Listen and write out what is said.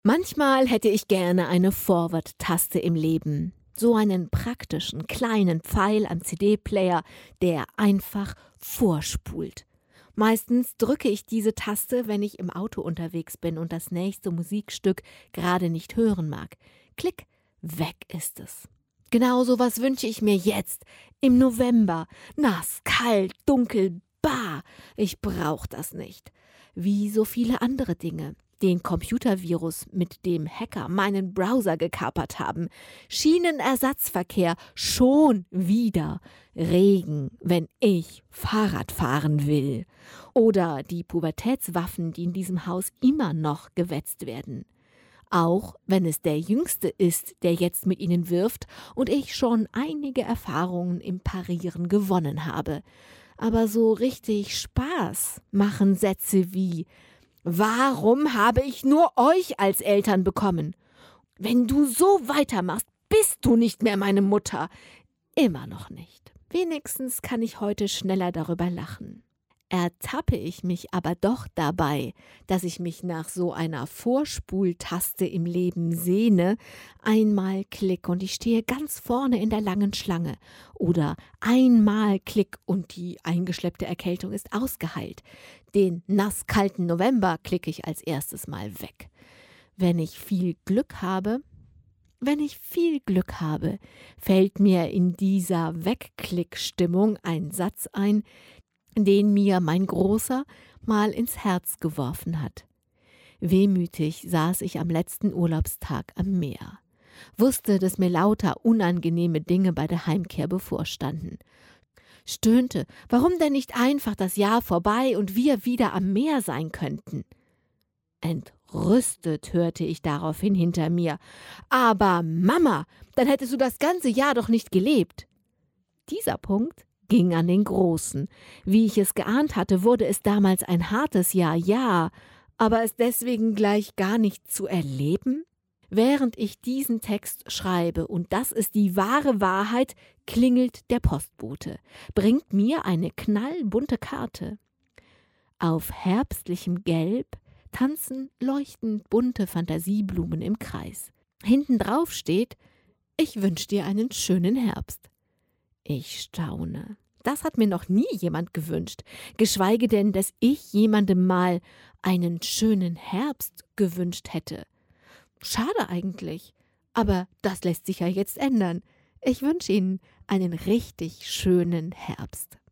Manchmal hätte ich gerne eine Forward-Taste im Leben. So einen praktischen, kleinen Pfeil am CD-Player, der einfach vorspult. Meistens drücke ich diese Taste, wenn ich im Auto unterwegs bin und das nächste Musikstück gerade nicht hören mag. Klick, weg ist es. Genau so was wünsche ich mir jetzt, im November. Nass, kalt, dunkel, bah, ich brauche das nicht. Wie so viele andere Dinge. Den Computervirus, mit dem Hacker meinen Browser gekapert haben. Schienenersatzverkehr, schon wieder. Regen, wenn ich Fahrrad fahren will. Oder die Pubertätswaffen, die in diesem Haus immer noch gewetzt werden. Auch wenn es der Jüngste ist, der jetzt mit ihnen wirft und ich schon einige Erfahrungen im Parieren gewonnen habe. Aber so richtig Spaß machen Sätze wie: Warum habe ich nur euch als Eltern bekommen? Wenn du so weitermachst, bist du nicht mehr meine Mutter. Immer noch nicht. Wenigstens kann ich heute schneller darüber lachen. Ertappe ich mich aber doch dabei, dass ich mich nach so einer Vorspultaste im Leben sehne, einmal Klick und ich stehe ganz vorne in der langen Schlange, oder einmal Klick und die eingeschleppte Erkältung ist ausgeheilt. Den nasskalten November klicke ich als erstes mal weg. Wenn ich viel Glück habe, fällt mir in dieser Wegklickstimmung ein Satz ein, den mir mein Großer mal ins Herz geworfen hat. Wehmütig saß ich am letzten Urlaubstag am Meer, wusste, dass mir lauter unangenehme Dinge bei der Heimkehr bevorstanden. Stöhnte, warum denn nicht einfach das Jahr vorbei und wir wieder am Meer sein könnten? Entrüstet hörte ich daraufhin hinter mir. Aber Mama, dann hättest du das ganze Jahr doch nicht gelebt. Dieser Punkt ging an den Großen. Wie ich es geahnt hatte, wurde es damals ein hartes Jahr, ja, aber es deswegen gleich gar nicht zu erleben? Während ich diesen Text schreibe, und das ist die wahre Wahrheit, klingelt der Postbote, bringt mir eine knallbunte Karte. Auf herbstlichem Gelb tanzen leuchtend bunte Fantasieblumen im Kreis. Hinten drauf steht: Ich wünsche dir einen schönen Herbst. Ich staune. Das hat mir noch nie jemand gewünscht, geschweige denn, dass ich jemandem mal einen schönen Herbst gewünscht hätte. Schade eigentlich, aber das lässt sich ja jetzt ändern. Ich wünsche Ihnen einen richtig schönen Herbst.